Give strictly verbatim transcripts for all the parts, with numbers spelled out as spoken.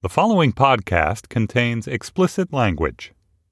The following podcast contains explicit language.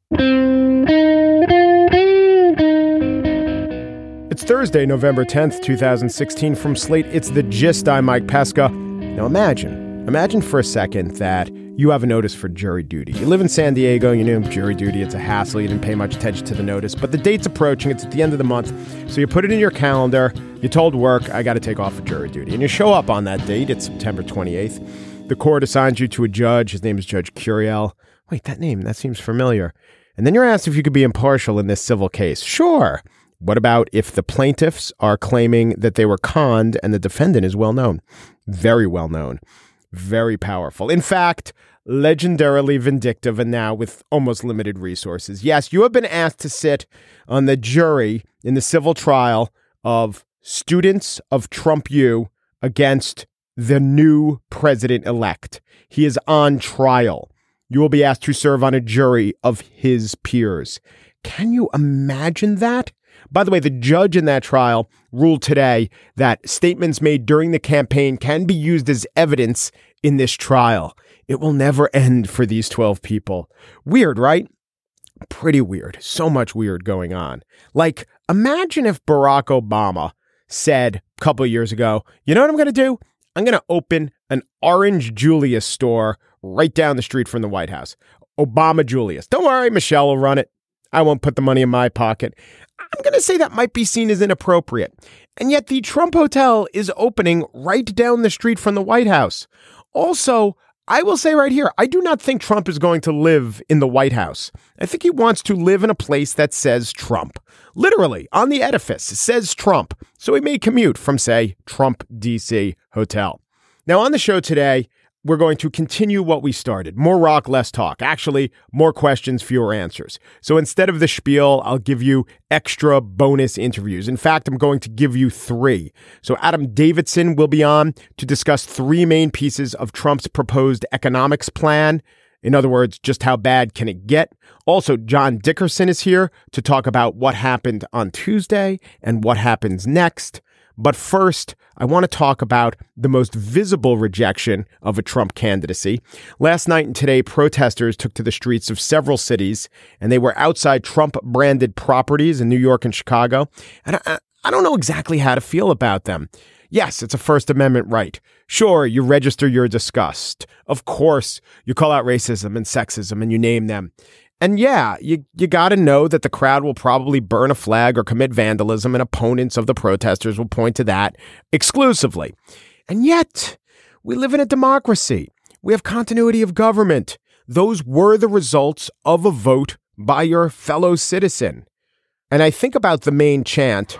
It's Thursday, November tenth, twenty sixteen. From Slate, it's The Gist. I'm Mike Pesca. Now imagine, imagine for a second that you have a notice for jury duty. You live in San Diego, you know jury duty, it's a hassle, you didn't pay much attention to the notice, but the date's approaching, it's at the end of the month, so you put it in your calendar, you told work, I got to take off for jury duty, and you show up on that date, it's September twenty-eighth. The court assigns you to a judge, his name is Judge Curiel. Wait, that name, that seems familiar. And then you're asked if you could be impartial in this civil case. Sure. What about if the plaintiffs are claiming that they were conned and the defendant is well known? Very well known. Very powerful. In fact, legendarily vindictive and now with almost limited resources. Yes, you have been asked to sit on the jury in the civil trial of students of Trump U against the new president-elect. He is on trial. You will be asked to serve on a jury of his peers. Can you imagine that? By the way, the judge in that trial ruled today that statements made during the campaign can be used as evidence in this trial. It will never end for these twelve people. Weird, right? Pretty weird. So much weird going on. Like, imagine if Barack Obama said a couple of years ago, you know what I'm going to do? I'm going to open an Orange Julius store right down the street from the White House. Obama Julius. Don't worry, Michelle will run it. I won't put the money in my pocket. I'm going to say that might be seen as inappropriate. And yet the Trump Hotel is opening right down the street from the White House. Also, I will say right here, I do not think Trump is going to live in the White House. I think he wants to live in a place that says Trump. Literally, on the edifice, it says Trump. So he may commute from, say, Trump D C Hotel. Now, on the show today, we're going to continue what we started. More rock, less talk. Actually, more questions, fewer answers. So instead of the spiel, I'll give you extra bonus interviews. In fact, I'm going to give you three. So Adam Davidson will be on to discuss three main pieces of Trump's proposed economics plan. In other words, just how bad can it get? Also, John Dickerson is here to talk about what happened on Tuesday and what happens next. But first, I want to talk about the most visible rejection of a Trump candidacy. Last night and today, protesters took to the streets of several cities, and they were outside Trump-branded properties in New York and Chicago. And I, I don't know exactly how to feel about them. Yes, it's a First Amendment right. Sure, you register your disgust. Of course, you call out racism and sexism and you name them. And yeah, you, you got to know that the crowd will probably burn a flag or commit vandalism, and opponents of the protesters will point to that exclusively. And yet, we live in a democracy. We have continuity of government. Those were the results of a vote by your fellow citizen. And I think about the main chant.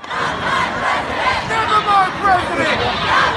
Never more president!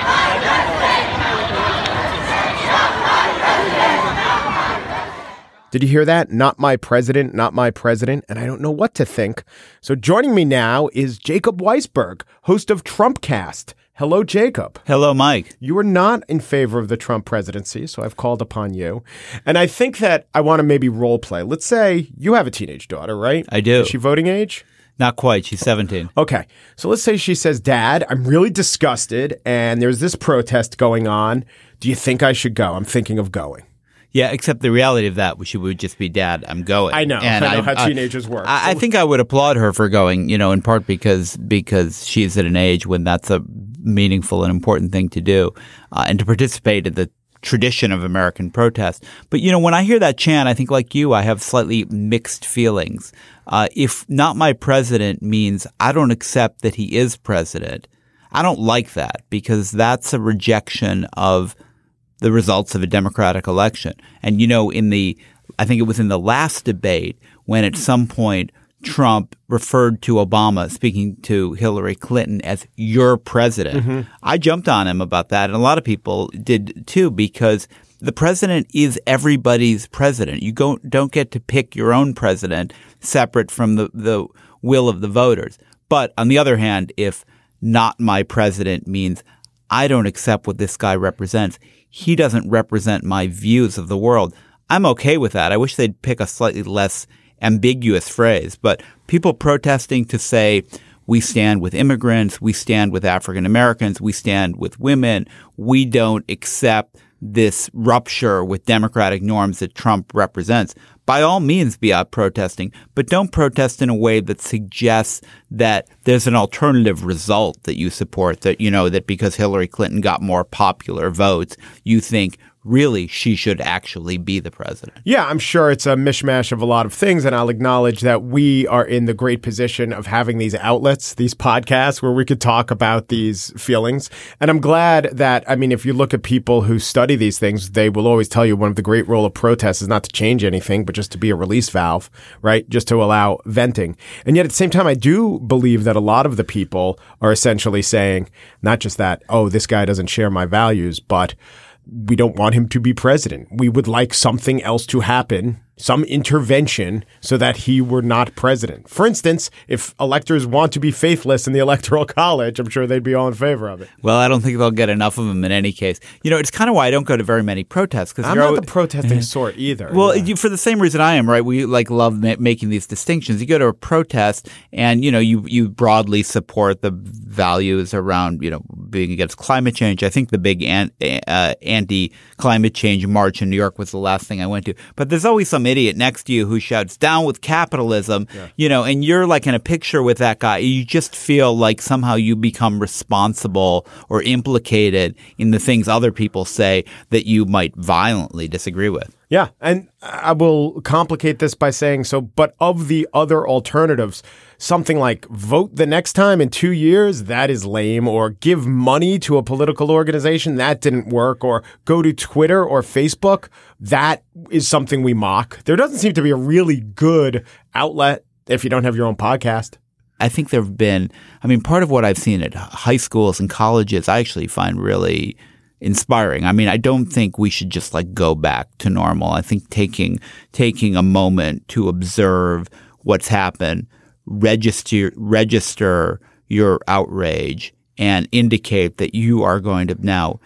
Did you hear that? Not my president, not my president. And I don't know what to think. So joining me now is Jacob Weisberg, host of Trumpcast. Hello, Jacob. Hello, Mike. You are not in favor of the Trump presidency, so I've called upon you. And I think that I want to maybe role play. Let's say you have a teenage daughter, right? I do. Is she voting age? Not quite. She's seventeen. Okay. So let's say she says, Dad, I'm really disgusted and there's this protest going on. Do you think I should go? I'm thinking of going. Yeah, except the reality of that, she would just be, Dad, I'm going. I know. And I know I, how teenagers work. I, I think I would applaud her for going, you know, in part because because she's at an age when that's a meaningful and important thing to do, uh, and to participate in the tradition of American protest. But, you know, when I hear that chant, I think like you, I have slightly mixed feelings. Uh, if not my president means I don't accept that he is president, I don't like that because that's a rejection of the results of a democratic election. And, you know, in the – I think it was in the last debate when at some point Trump referred to Obama, speaking to Hillary Clinton, as your president. Mm-hmm. I jumped on him about that, and a lot of people did too, because the president is everybody's president. You go, don't get to pick your own president separate from the, the will of the voters. But on the other hand, if not my president means I don't accept what this guy represents, he doesn't represent my views of the world, I'm okay with that. I wish they'd pick a slightly less ambiguous phrase. But people protesting to say, we stand with immigrants, we stand with African Americans, we stand with women, we don't accept this rupture with democratic norms that Trump represents, by all means be out protesting, but don't protest in a way that suggests that there's an alternative result that you support, that, you know, that because Hillary Clinton got more popular votes, you think really she should actually be the president. Yeah, I'm sure it's a mishmash of a lot of things, and I'll acknowledge that we are in the great position of having these outlets, these podcasts, where we could talk about these feelings. And I'm glad that, I mean, if you look at people who study these things, they will always tell you one of the great role of protests is not to change anything, but just to be a release valve, right? Just to allow venting. And yet at the same time, I do believe that a lot of the people are essentially saying, not just that, oh, this guy doesn't share my values, but we don't want him to be president. We would like something else to happen, some intervention so that he were not president. For instance, if electors want to be faithless in the Electoral College, I'm sure they'd be all in favor of it. Well, I don't think they'll get enough of them in any case. You know, it's kind of why I don't go to very many protests. Cause I'm you're not always, the protesting sort either. Well, yeah. you, for the same reason I am, right? We like love ma- making these distinctions. You go to a protest and, you know, you, you broadly support the values around, you know, being against climate change. I think the big an, uh, anti-climate change march in New York was the last thing I went to. But there's always some idiot next to you who shouts down with capitalism, yeah. you know, and you're like in a picture with that guy. You just feel like somehow you become responsible or implicated in the things other people say that you might violently disagree with. Yeah. And I will complicate this by saying so, but of the other alternatives, something like vote the next time in two years, that is lame, or give money to a political organization, that didn't work, or go to Twitter or Facebook, that is something we mock. There doesn't seem to be a really good outlet if you don't have your own podcast. I think there have been, I mean, part of what I've seen at high schools and colleges, I actually find really inspiring. I mean, I don't think we should just like go back to normal. I think taking taking a moment to observe what's happened, register register your outrage, and indicate that you are going to now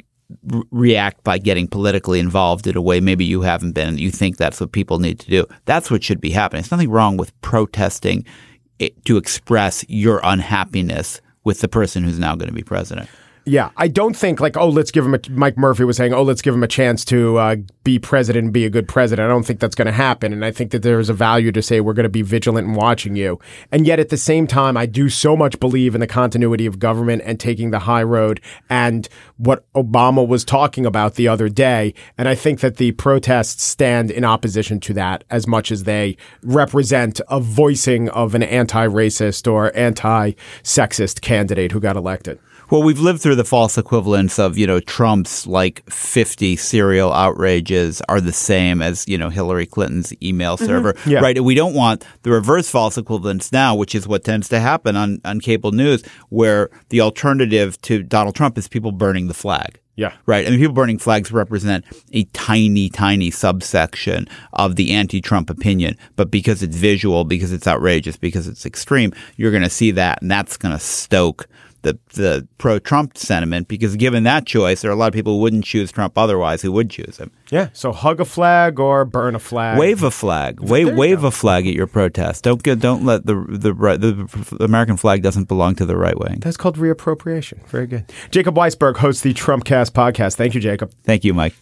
re- react by getting politically involved in a way maybe you haven't been, and you think that's what people need to do. That's what should be happening. There's nothing wrong with protesting it, to express your unhappiness with the person who's now going to be president. Yeah, I don't think like, oh, let's give him a – Mike Murphy was saying, oh, let's give him a chance to uh, be president and be a good president. I don't think that's going to happen. And I think that there's a value to say we're going to be vigilant in watching you. And yet at the same time, I do so much believe in the continuity of government and taking the high road and what Obama was talking about the other day. And I think that the protests stand in opposition to that as much as they represent a voicing of an anti-racist or anti-sexist candidate who got elected. Well, we've lived through the false equivalence of, you know, Trump's like fifty serial outrages are the same as, you know, Hillary Clinton's email server, mm-hmm. yeah. right? And we don't want the reverse false equivalence now, which is what tends to happen on, on cable news, where the alternative to Donald Trump is people burning the flag. Yeah. Right. I mean, people burning flags represent a tiny, tiny subsection of the anti-Trump opinion. But because it's visual, because it's outrageous, because it's extreme, you're going to see that. And that's going to stoke the the pro-Trump sentiment, because given that choice, there are a lot of people who wouldn't choose Trump otherwise who would choose him. Yeah. So hug a flag or burn a flag. Wave a flag. Wave wave a flag at your protest. Don't get don't let the the the, the American flag doesn't belong to the right wing. That's called reappropriation. Very good. Jacob Weisberg hosts the Trumpcast podcast. Thank you, Jacob. Thank you, Mike.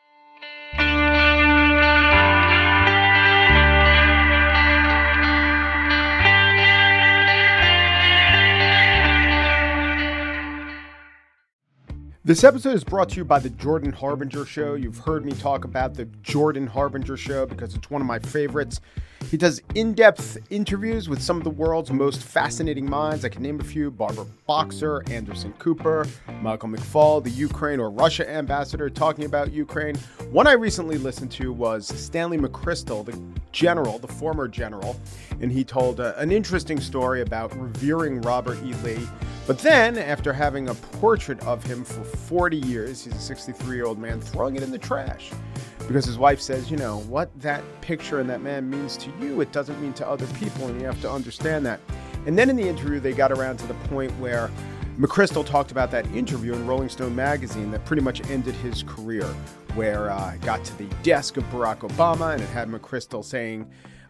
This episode is brought to you by the Jordan Harbinger Show. You've heard me talk about the Jordan Harbinger Show because it's one of my favorites. He does in-depth interviews with some of the world's most fascinating minds. I can name a few: Barbara Boxer, Anderson Cooper, Michael McFaul, the Ukraine or Russia ambassador talking about Ukraine. One I recently listened to was Stanley McChrystal, the general, the former general, and he told uh, an interesting story about revering Robert E. Lee. But then, after having a portrait of him for forty years, he's a sixty-three-year-old man, throwing it in the trash. Because his wife says, you know, what that picture and that man means to you, it doesn't mean to other people, and you have to understand that. And then in the interview, they got around to the point where McChrystal talked about that interview in Rolling Stone magazine that pretty much ended his career, where uh, it got to the desk of Barack Obama, and it had McChrystal saying,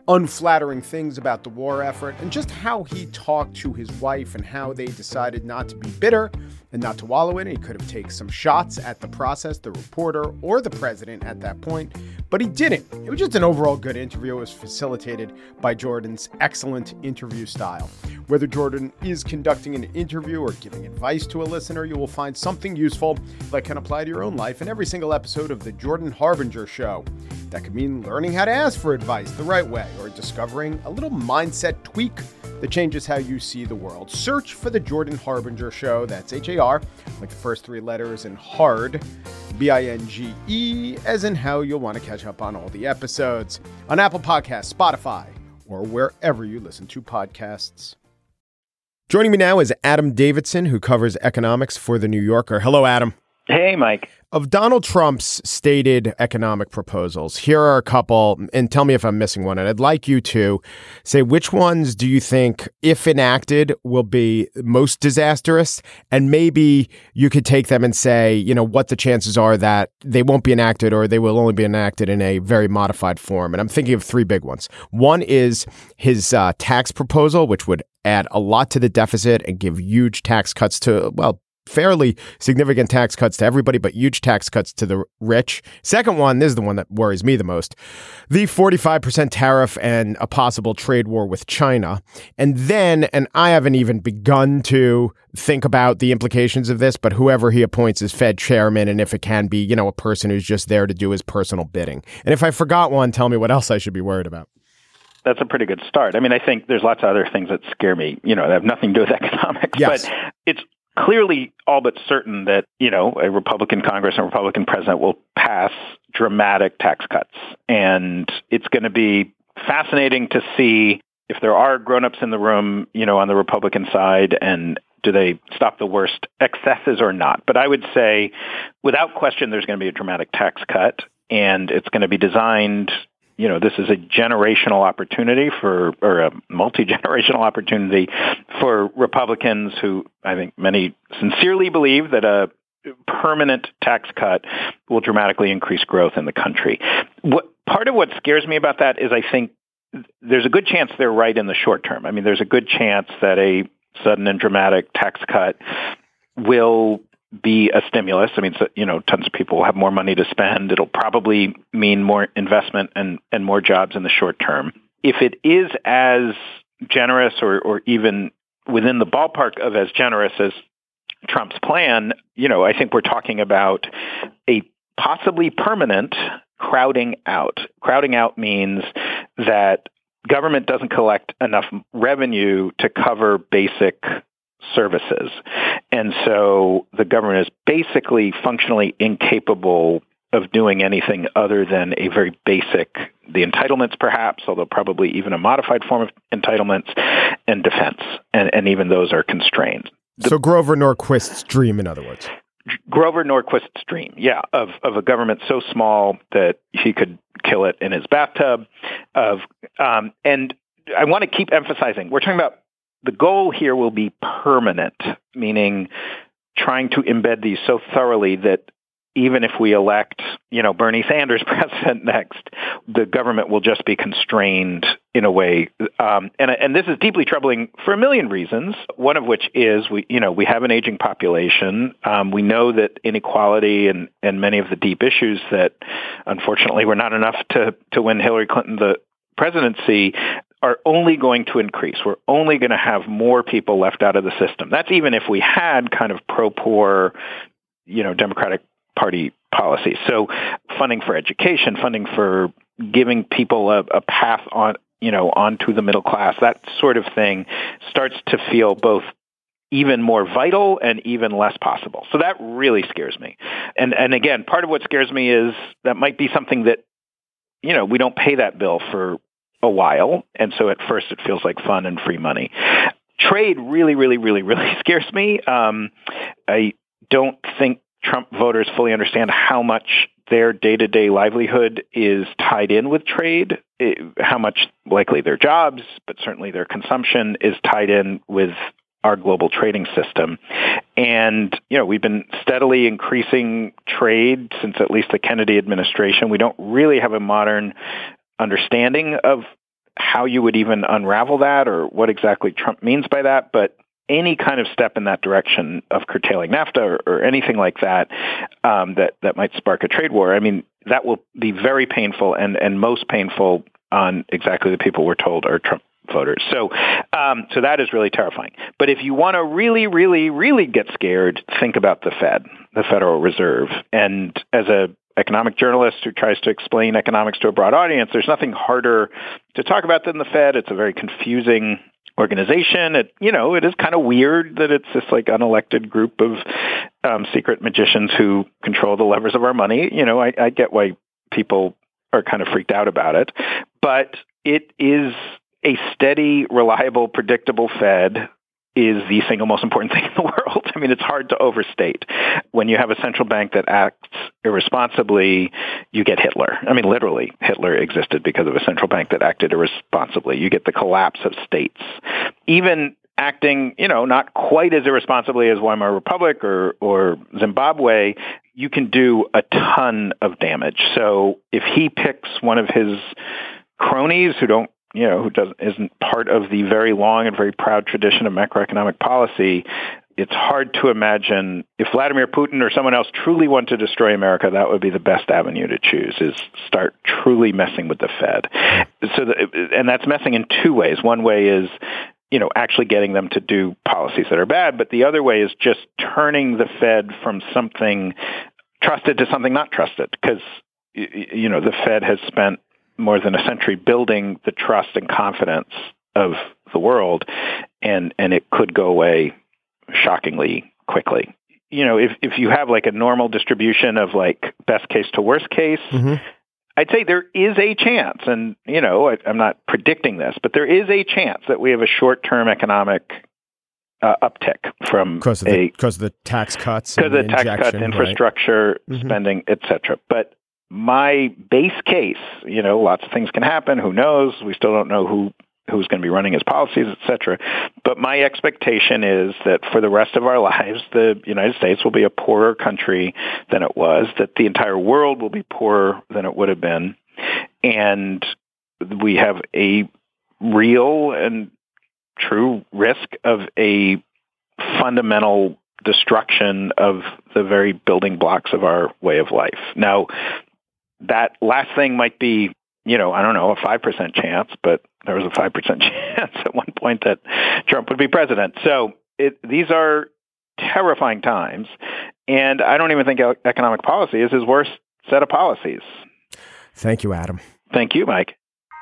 unflattering things about the war effort, and just how he talked to his wife and how they decided not to be bitter and not to wallow in it. He could have taken some shots at the process, the reporter, or the president at that point, but he didn't. It was just an overall good interview. It was facilitated by Jordan's excellent interview style. Whether Jordan is conducting an interview or giving advice to a listener, you will find something useful that can apply to your own life in every single episode of The Jordan Harbinger Show. That could mean learning how to ask for advice the right way, or discovering a little mindset tweak that changes how you see the world. Search for The Jordan Harbinger Show. That's H A R, like the first three letters, and hard, B I N G E, as in how you'll want to catch up on all the episodes on Apple Podcasts, Spotify, or wherever you listen to podcasts. Joining me now is Adam Davidson, who covers economics for The New Yorker. Hello, Adam. Hey, Mike. Of Donald Trump's stated economic proposals, here are a couple, and tell me if I'm missing one. And I'd like you to say which ones do you think, if enacted, will be most disastrous? And maybe you could take them and say, you know, what the chances are that they won't be enacted or they will only be enacted in a very modified form. And I'm thinking of three big ones. One is his uh, tax proposal, which would add a lot to the deficit and give huge tax cuts to, well, fairly significant tax cuts to everybody, but huge tax cuts to the rich. Second one, this is the one that worries me the most, the forty-five percent tariff and a possible trade war with China. And then, and I haven't even begun to think about the implications of this, but whoever he appoints as Fed chairman, and if it can be, you know, a person who's just there to do his personal bidding. And if I forgot one, tell me what else I should be worried about. That's a pretty good start. I mean, I think there's lots of other things that scare me, you know, that have nothing to do with economics, yes. But it's clearly all but certain that, you know, a Republican Congress and a Republican president will pass dramatic tax cuts. And it's going to be fascinating to see if there are grown-ups in the room, you know, on the Republican side, and do they stop the worst excesses or not? But I would say, without question, there's going to be a dramatic tax cut, and it's going to be designed. You know, this is a generational opportunity for, or a multi-generational opportunity for Republicans who I think many sincerely believe that a permanent tax cut will dramatically increase growth in the country. What part of what scares me about that is I think there's a good chance they're right in the short term. I mean, there's a good chance that a sudden and dramatic tax cut will be a stimulus. I mean, so, you know, tons of people will have more money to spend. It'll probably mean more investment and, and more jobs in the short term. If it is as generous or, or even within the ballpark of as generous as Trump's plan, you know, I think we're talking about a possibly permanent crowding out. Crowding out means that government doesn't collect enough revenue to cover basic services. And so the government is basically functionally incapable of doing anything other than a very basic, the entitlements perhaps, although probably even a modified form of entitlements, and defense. And, and even those are constrained. The, so Grover Norquist's dream, in other words. Grover Norquist's dream, yeah, of, of a government so small that he could kill it in his bathtub. Of um, And I want to keep emphasizing, we're talking about the goal here will be permanent, meaning trying to embed these so thoroughly that even if we elect, you know, Bernie Sanders president next, the government will just be constrained in a way. Um, and, and this is deeply troubling for a million reasons, one of which is, we, you know, we have an aging population. Um, we know that inequality and, and many of the deep issues that, unfortunately, were not enough to, to win Hillary Clinton the presidency are only going to increase. We're only going to have more people left out of the system. That's even if we had kind of pro-poor, you know, Democratic Party policies. So funding for education, funding for giving people a, a path on, you know, onto the middle class, that sort of thing starts to feel both even more vital and even less possible. So that really scares me. And and again, part of what scares me is that might be something that, you know, we don't pay that bill for a while. And so at first it feels like fun and free money. Trade really, really, really, really scares me. Um, I don't think Trump voters fully understand how much their day-to-day livelihood is tied in with trade, it, how much likely their jobs, but certainly their consumption is tied in with our global trading system. And, you know, we've been steadily increasing trade since at least the Kennedy administration. We don't really have a modern understanding of how you would even unravel that or what exactly Trump means by that, but any kind of step in that direction of curtailing NAFTA or, or anything like that, um, that that might spark a trade war, I mean, that will be very painful and, and most painful on exactly the people we're told are Trump voters. So, um, so that is really terrifying. But if you want to really, really, really get scared, think about the Fed, the Federal Reserve. And as a economic journalist who tries to explain economics to a broad audience, there's nothing harder to talk about than the Fed. It's a very confusing organization. It, you know, it is kind of weird that it's this like unelected group of um, secret magicians who control the levers of our money. You know, I, I get why people are kind of freaked out about it, but it is a steady, reliable, predictable Fed is the single most important thing in the world. I mean, it's hard to overstate. When you have a central bank that acts irresponsibly, you get Hitler. I mean, literally, Hitler existed because of a central bank that acted irresponsibly. You get the collapse of states. Even acting, you know, not quite as irresponsibly as Weimar Republic or, or Zimbabwe, you can do a ton of damage. So if he picks one of his cronies who don't you know, who doesn't isn't part of the very long and very proud tradition of macroeconomic policy, it's hard to imagine if Vladimir Putin or someone else truly want to destroy America, that would be the best avenue to choose, is start truly messing with the Fed. So, the, and that's messing in two ways. One way is, you know, actually getting them to do policies that are bad, but the other way is just turning the Fed from something trusted to something not trusted, because, you know, the Fed has spent more than a century building the trust and confidence of the world, and, and it could go away shockingly quickly. You know, if, if you have like a normal distribution of like best case to worst case, mm-hmm. I'd say there is a chance, and, you know, I, I'm not predicting this, but there is a chance that we have a short-term economic uh, uptick from because of, a, the, of the tax cuts, because of the tax cuts, infrastructure, right. spending, mm-hmm. et cetera. But my base case, you know, lots of things can happen. Who knows? We still don't know who who's going to be running his policies, et cetera. But my expectation is that for the rest of our lives, the United States will be a poorer country than it was, that the entire world will be poorer than it would have been. And we have a real and true risk of a fundamental destruction of the very building blocks of our way of life. Now, that last thing might be, you know, I don't know, a five percent chance, but there was a five percent chance at one point that Trump would be president. So it, these are terrifying times, and I don't even think economic policy is his worst set of policies. Thank you, Adam. Thank you, Mike.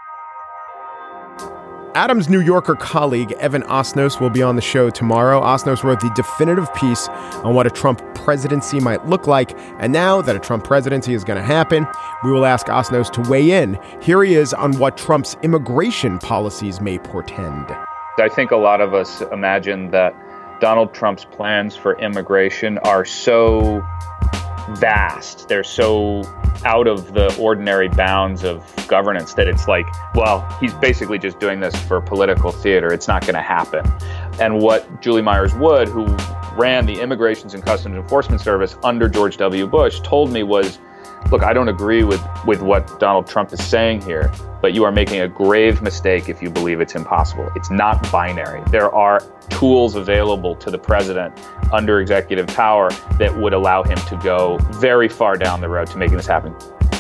Adam's New Yorker colleague, Evan Osnos, will be on the show tomorrow. Osnos wrote the definitive piece on what a Trump presidency might look like. And now that a Trump presidency is going to happen, we will ask Osnos to weigh in. Here he is on what Trump's immigration policies may portend. I think a lot of us imagine that Donald Trump's plans for immigration are so vast. They're so out of the ordinary bounds of governance that it's like, well, he's basically just doing this for political theater. It's not going to happen. And what Julie Myers Wood, who ran the Immigrations and Customs Enforcement Service under George W. Bush, told me was, look, I don't agree with, with what Donald Trump is saying here, but you are making a grave mistake if you believe it's impossible. It's not binary. There are tools available to the president under executive power that would allow him to go very far down the road to making this happen.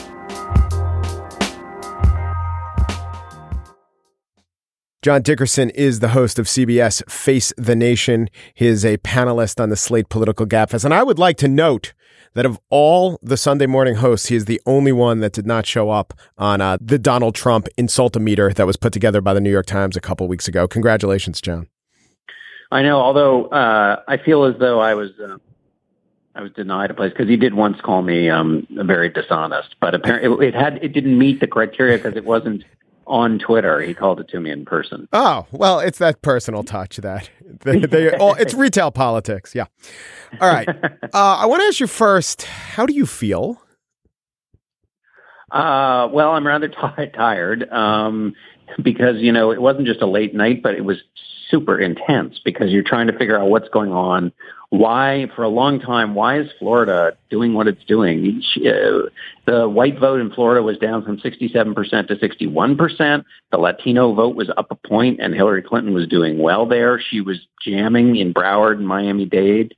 John Dickerson is the host of C B S Face the Nation. He is a panelist on the Slate Political Gabfest. And I would like to note that of all the Sunday morning hosts, he is the only one that did not show up on uh, the Donald Trump Insultometer that was put together by the New York Times a couple weeks ago. Congratulations, John. I know, although uh, I feel as though I was uh, I was denied a place because he did once call me um, very dishonest, but apparently it, it had it didn't meet the criteria because it wasn't on Twitter. He called it to me in person. Oh, well, it's that personal touch that they, they oh, it's retail politics. Yeah. All right. Uh, I want to ask you first, how do you feel? Uh, well, I'm rather t- tired um, because, you know, it wasn't just a late night, but it was super intense because you're trying to figure out what's going on, why, for a long time, why is Florida doing what it's doing? She, uh, the white vote in Florida was down from sixty-seven percent to sixty-one percent. The Latino vote was up a point, and Hillary Clinton was doing well there. She was jamming in Broward and Miami-Dade.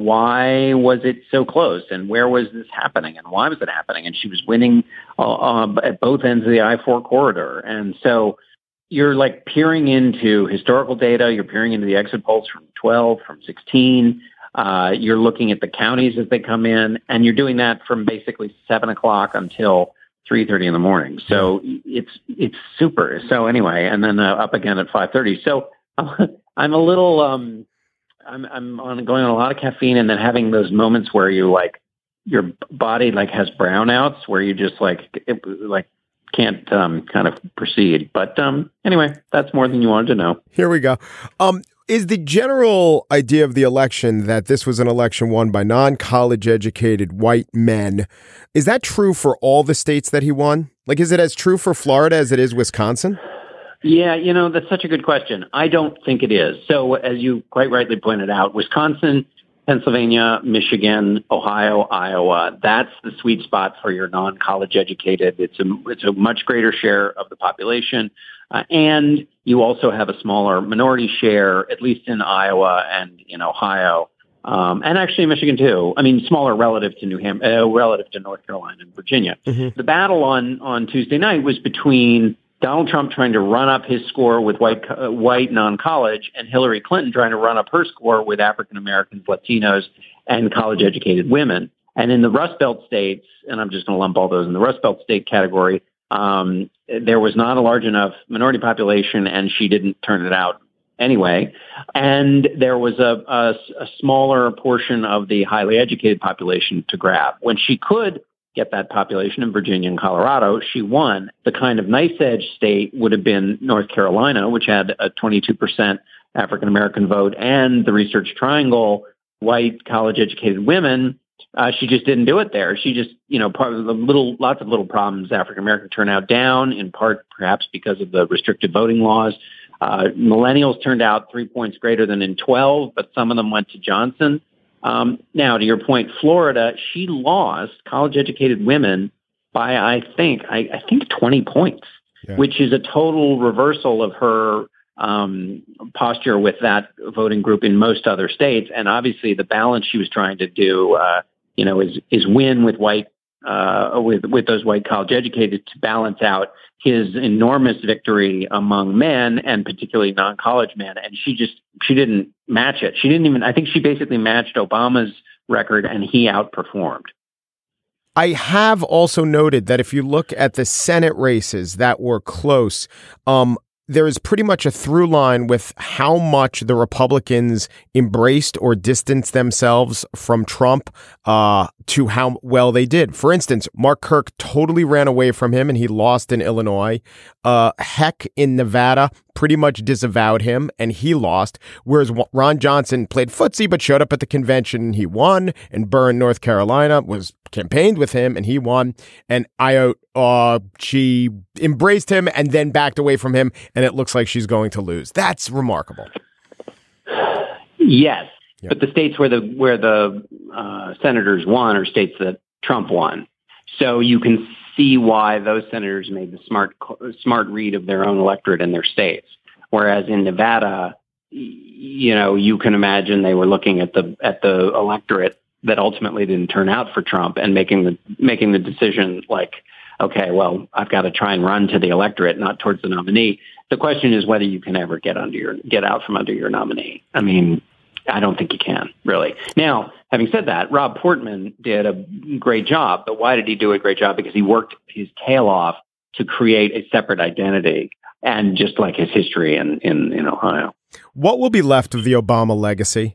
Why was it so close? And where was this happening? And why was it happening? And she was winning uh, uh, at both ends of the I four corridor. And so you're like peering into historical data. You're peering into the exit polls from twelve, from sixteen. Uh, you're looking at the counties as they come in, and you're doing that from basically seven o'clock until three thirty in the morning. So it's it's super. So anyway, and then uh, up again at five thirty. So uh, I'm a little um, I'm I'm on going on a lot of caffeine, and then having those moments where you like your body like has brownouts, where you just like it, like can't um, kind of proceed. But um, anyway, that's more than you wanted to know. Here we go. Um, Is the general idea of the election that this was an election won by non-college educated white men, is that true for all the states that he won? Like, is it as true for Florida as it is Wisconsin? Yeah, you know, that's such a good question. I don't think it is. So as you quite rightly pointed out, Wisconsin, Pennsylvania, Michigan, Ohio, Iowa, that's the sweet spot for your non-college educated. It's a, it's a much greater share of the population. Uh, and you also have a smaller minority share, at least in Iowa and in Ohio, um, and actually Michigan too. I mean, smaller relative to New Hampshire, uh, relative to North Carolina and Virginia. Mm-hmm. The battle on on Tuesday night was between Donald Trump trying to run up his score with white uh, white non-college, and Hillary Clinton trying to run up her score with African Americans, Latinos, and college-educated women. And in the Rust Belt states, and I'm just going to lump all those in the Rust Belt state category, um, there was not a large enough minority population, and she didn't turn it out anyway. And there was a, a, a smaller portion of the highly educated population to grab. When she could get that population in Virginia and Colorado, she won. The kind of nice edge state would have been North Carolina, which had a twenty-two percent African-American vote, and the Research Triangle, white college-educated women. Uh, she just didn't do it there. She just, you know, part of the little, lots of little problems, African-American turnout down, in part perhaps because of the restricted voting laws. Uh, millennials turned out three points greater than in twelve, but some of them went to Johnson. Um, now, to your point, Florida, she lost college-educated women by, I think, I, I think twenty points, yeah. which is a total reversal of her um, posture with that voting group in most other states. And obviously, the balance she was trying to do, uh, you know, is is win with white uh, with with those white college-educated to balance out his enormous victory among men, and particularly non-college men. And she just, she didn't match it. She didn't even, I think she basically matched Obama's record, and he outperformed. I have also noted that if you look at the Senate races that were close, um, there is pretty much a through line with how much the Republicans embraced or distanced themselves from Trump uh, to how well they did. For instance, Mark Kirk totally ran away from him and he lost in Illinois. Uh, Heck in Nevada pretty much disavowed him and he lost, whereas Ron Johnson played footsie but showed up at the convention and he won, and Burr, North Carolina, was campaigned with him and he won, and Ayo, uh, she embraced him and then backed away from him, and it looks like she's going to lose. That's remarkable. Yes, yeah. But the states where the where the uh, senators won are states that Trump won, so you can see why those senators made the smart smart read of their own electorate in their states. Whereas in Nevada, you know, you can imagine they were looking at the at the electorate that ultimately didn't turn out for Trump and making the making the decision like, okay, well, I've got to try and run to the electorate, not towards the nominee. The question is whether you can ever get under your get out from under your nominee. I mean, I don't think you can, really. Now, having said that, Rob Portman did a great job. But why did he do a great job? Because he worked his tail off to create a separate identity, and just like his history in, in, in Ohio. What will be left of the Obama legacy?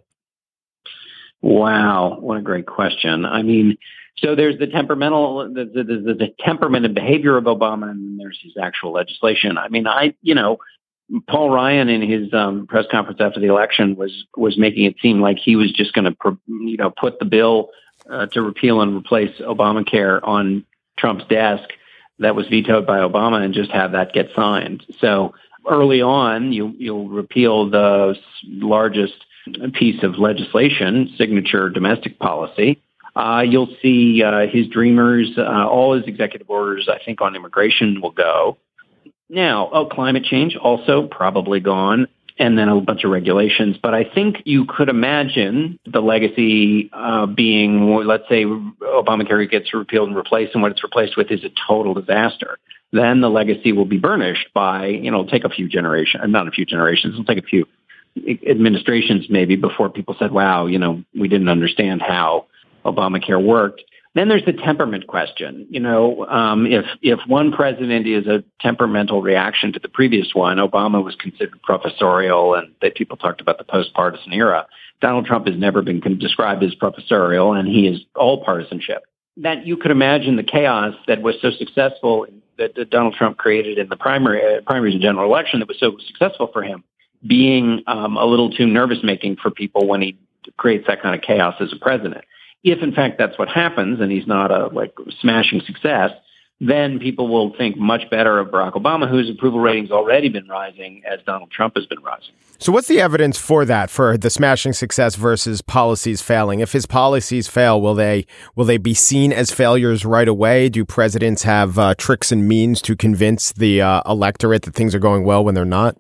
Wow, what a great question. I mean, so there's the temperamental, the, the, the, the temperament and behavior of Obama, and there's his actual legislation. I mean, I, you know, Paul Ryan in his um, press conference after the election was was making it seem like he was just going to, you know, put the bill uh, to repeal and replace Obamacare on Trump's desk that was vetoed by Obama and just have that get signed. So early on, you, you'll repeal the largest piece of legislation, signature domestic policy. Uh, you'll see uh, his dreamers, uh, all his executive orders, I think, on immigration will go. Now, oh, climate change also probably gone, and then a bunch of regulations. But I think you could imagine the legacy uh, being, let's say, Obamacare gets repealed and replaced, and what it's replaced with is a total disaster. Then the legacy will be burnished by, you know, it'll take a few generations, not a few generations, it'll take a few administrations maybe before people said, wow, you know, we didn't understand how Obamacare worked. Then there's the temperament question. You know, um, if if one president is a temperamental reaction to the previous one, Obama was considered professorial, and that people talked about the post-partisan era. Donald Trump has never been described as professorial, and he is all partisanship. That you could imagine the chaos that was so successful that, that Donald Trump created in the primary uh, primaries and general election that was so successful for him, being um, a little too nervous-making for people when he creates that kind of chaos as a president. If, in fact, that's what happens and he's not a like smashing success, then people will think much better of Barack Obama, whose approval rating's already been rising as Donald Trump has been rising. So what's the evidence for that, for the smashing success versus policies failing? If his policies fail, will they will they be seen as failures right away? Do presidents have uh, tricks and means to convince the uh, electorate that things are going well when they're not?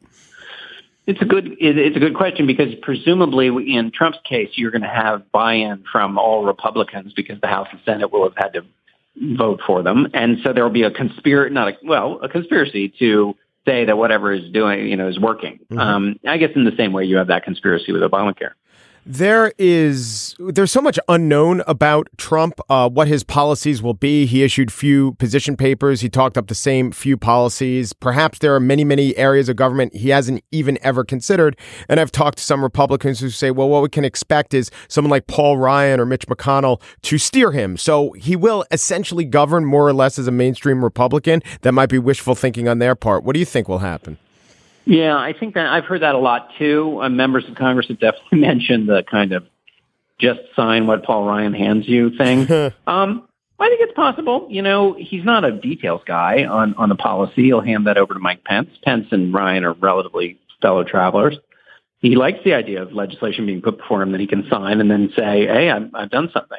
It's a good it's a good question, because presumably in Trump's case, you're going to have buy-in from all Republicans because the House and Senate will have had to vote for them. And so there will be a conspiracy, not a, well, a conspiracy to say that whatever is doing, you know, is working. Mm-hmm. Um, I guess in the same way you have that conspiracy with Obamacare. There is there's so much unknown about Trump, uh, what his policies will be. He issued few position papers. He talked up the same few policies. Perhaps there are many, many areas of government he hasn't even ever considered. And I've talked to some Republicans who say, well, what we can expect is someone like Paul Ryan or Mitch McConnell to steer him. So he will essentially govern more or less as a mainstream Republican. That might be wishful thinking on their part. What do you think will happen? Yeah, I think that I've heard that a lot, too. Uh, members of Congress have definitely mentioned the kind of just sign what Paul Ryan hands you thing. um, I think it's possible. You know, he's not a details guy on, on the policy. He'll hand that over to Mike Pence. Pence and Ryan are relatively fellow travelers. He likes the idea of legislation being put before him that he can sign and then say, hey, I've, I've done something.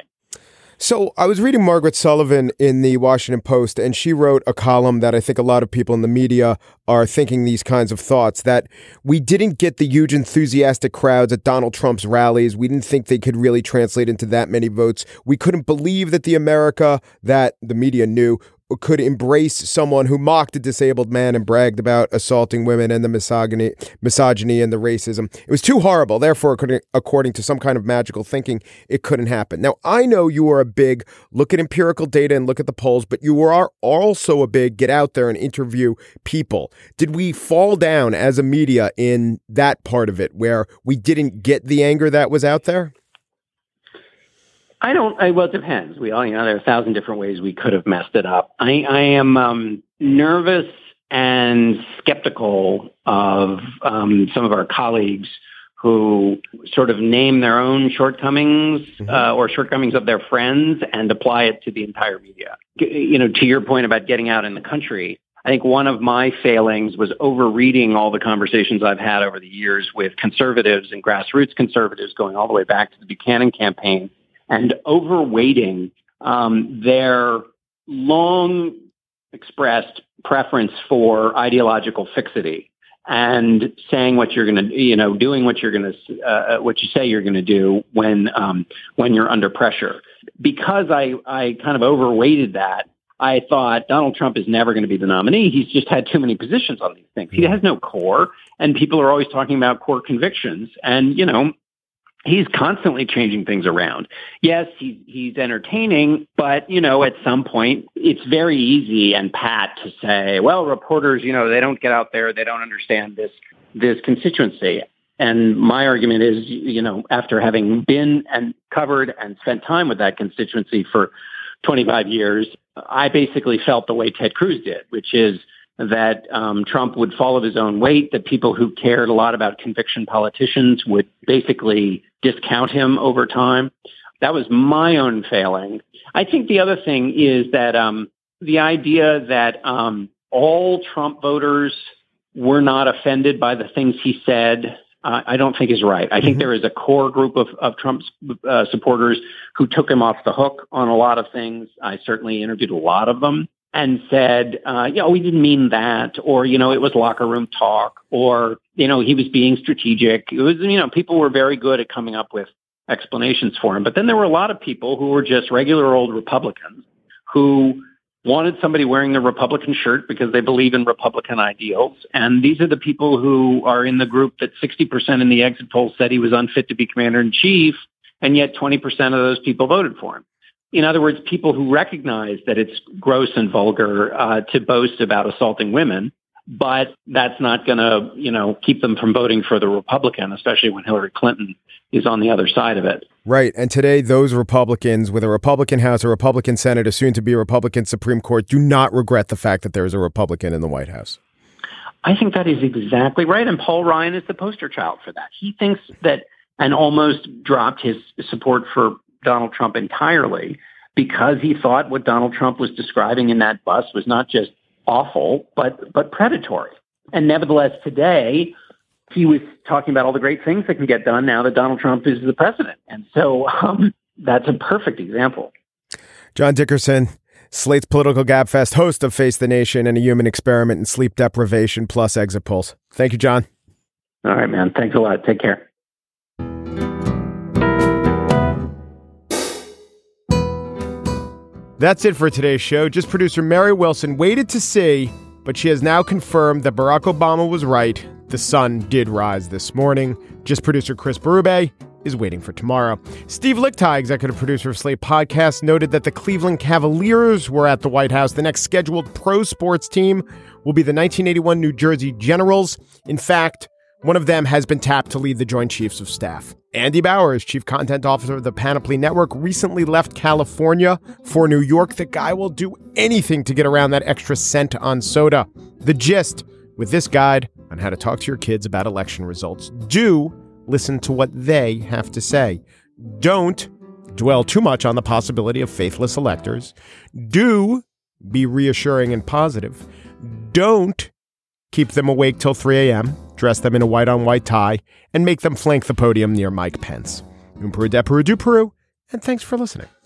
So I was reading Margaret Sullivan in the Washington Post, and she wrote a column that I think a lot of people in the media are thinking these kinds of thoughts, that we didn't get the huge enthusiastic crowds at Donald Trump's rallies. We didn't think they could really translate into that many votes. We couldn't believe that the America that the media knew could embrace someone who mocked a disabled man and bragged about assaulting women and the misogyny, misogyny and the racism. It was too horrible. Therefore, according to some kind of magical thinking, it couldn't happen. Now, I know you are a big look at empirical data and look at the polls, but you are also a big get out there and interview people. Did we fall down as a media in that part of it where we didn't get the anger that was out there? I don't, I, well, it depends. We all, you know, there are a thousand different ways we could have messed it up. I, I am um, nervous and skeptical of um, some of our colleagues who sort of name their own shortcomings mm-hmm. uh, or shortcomings of their friends and apply it to the entire media. You know, to your point about getting out in the country, I think one of my failings was overreading all the conversations I've had over the years with conservatives and grassroots conservatives going all the way back to the Buchanan campaign, and overweighting um, their long expressed preference for ideological fixity and saying what you're going to, you know, doing what you're going to, uh, what you say you're going to do when um, when you're under pressure. Because I, I kind of overweighted that, I thought Donald Trump is never going to be the nominee. He's just had too many positions on these things. He has no core, and people are always talking about core convictions. And, you know, he's constantly changing things around. Yes, he, he's entertaining, but, you know, at some point, it's very easy and pat to say, well, reporters, you know, they don't get out there. They don't understand this, this constituency. And my argument is, you know, after having been and covered and spent time with that constituency for twenty-five years, I basically felt the way Ted Cruz did, which is that um, Trump would fall of his own weight, that people who cared a lot about conviction politicians would basically discount him over time. That was my own failing. I think the other thing is that um, the idea that um, all Trump voters were not offended by the things he said uh, I don't think is right. I mm-hmm. think there is a core group of, of Trump's uh, supporters who took him off the hook on a lot of things. I certainly interviewed a lot of them and said, uh, you know, we didn't mean that, or, you know, it was locker room talk, or, you know, he was being strategic. It was, you know, people were very good at coming up with explanations for him. But then there were a lot of people who were just regular old Republicans who wanted somebody wearing the Republican shirt because they believe in Republican ideals. And these are the people who are in the group that sixty percent in the exit polls said he was unfit to be commander-in-chief, and yet twenty percent of those people voted for him. In other words, people who recognize that it's gross and vulgar uh, to boast about assaulting women, but that's not going to, you know, keep them from voting for the Republican, especially when Hillary Clinton is on the other side of it. Right. And today, those Republicans with a Republican House, a Republican Senate, a soon-to-be a Republican Supreme Court, do not regret the fact that there is a Republican in the White House. I think that is exactly right. And Paul Ryan is the poster child for that. He thinks that, and almost dropped his support for Donald Trump entirely because he thought what Donald Trump was describing in that bus was not just awful, but but predatory. And nevertheless, today, he was talking about all the great things that can get done now that Donald Trump is the president. And so um, that's a perfect example. John Dickerson, Slate's Political Gabfest, host of Face the Nation and a Human Experiment in Sleep Deprivation plus Exit Polls. Thank you, John. All right, man. Thanks a lot. Take care. That's it for today's show. Just producer Mary Wilson waited to see, but she has now confirmed that Barack Obama was right. The sun did rise this morning. Just producer Chris Berube is waiting for tomorrow. Steve Lickteig, executive producer of Slate Podcast, noted that the Cleveland Cavaliers were at the White House. The next scheduled pro sports team will be the nineteen eighty-one New Jersey Generals. In fact, one of them has been tapped to lead the Joint Chiefs of Staff. Andy Bowers, chief content officer of the Panoply Network, recently left California for New York. The guy will do anything to get around that extra cent on soda. The gist with this guide on how to talk to your kids about election results. Do listen to what they have to say. Don't dwell too much on the possibility of faithless electors. Do be reassuring and positive. Don't keep them awake till three a.m., dress them in a white-on-white tie, and make them flank the podium near Mike Pence. Un Peru de Peru du Peru, and thanks for listening.